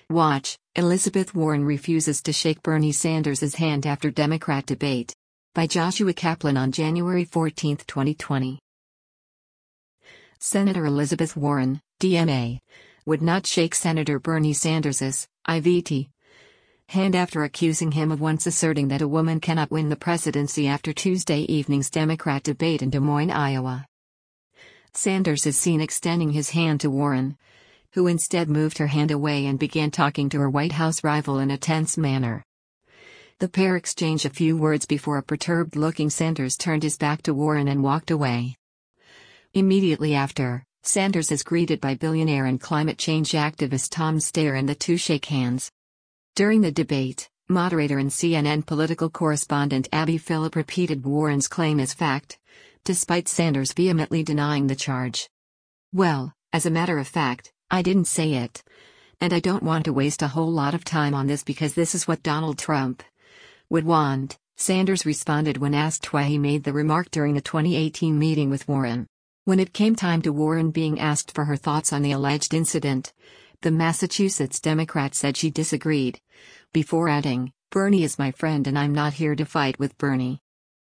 Watch, Elizabeth Warren refuses to shake Bernie Sanders' hand after Democrat debate. By Joshua Kaplan on January 14, 2020. Senator Elizabeth Warren, DMA, would not shake Senator Bernie Sanders' IVT hand after accusing him of once asserting that a woman cannot win the presidency after Tuesday evening's Democrat debate in Des Moines, Iowa. Sanders is seen extending his hand to Warren, who instead moved her hand away and began talking to her White House rival in a tense manner. The pair exchanged a few words before a perturbed-looking Sanders turned his back to Warren and walked away. Immediately after, Sanders is greeted by billionaire and climate change activist Tom Steyer and the two shake hands. During the debate, moderator and CNN political correspondent Abby Phillip repeated Warren's claim as fact, despite Sanders vehemently denying the charge. "Well, as a matter of fact, I didn't say it. And I don't want to waste a whole lot of time on this because this is what Donald Trump would want," Sanders responded when asked why he made the remark during a 2018 meeting with Warren. When it came time to Warren being asked for her thoughts on the alleged incident, the Massachusetts Democrat said she disagreed, before adding, "Bernie is my friend and I'm not here to fight with Bernie."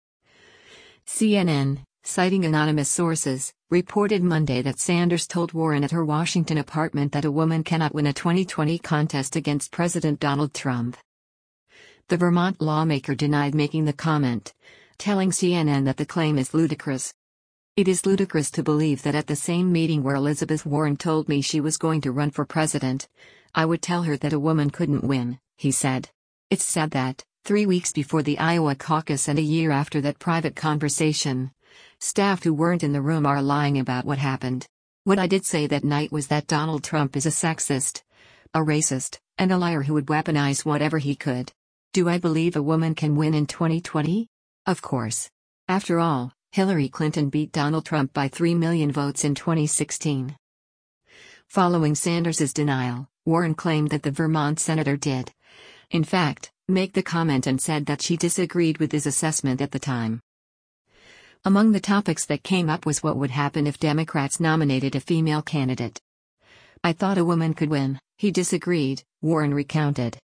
CNN, citing anonymous sources, reported Monday that Sanders told Warren at her Washington apartment that a woman cannot win a 2020 contest against President Donald Trump. The Vermont lawmaker denied making the comment, telling CNN that the claim is ludicrous. "It is ludicrous to believe that at the same meeting where Elizabeth Warren told me she was going to run for president, I would tell her that a woman couldn't win," he said. "It's sad that, 3 weeks before the Iowa caucus and a year after that private conversation, staff who weren't in the room are lying about what happened. What I did say that night was that Donald Trump is a sexist, a racist, and a liar who would weaponize whatever he could. Do I believe a woman can win in 2020? Of course. After all, Hillary Clinton beat Donald Trump by 3 million votes in 2016. Following Sanders' denial, Warren claimed that the Vermont senator did, in fact, make the comment and said that she disagreed with his assessment at the time. Among the topics that came up was what would happen if Democrats nominated a female candidate. "I thought a woman could win," he disagreed, Warren recounted.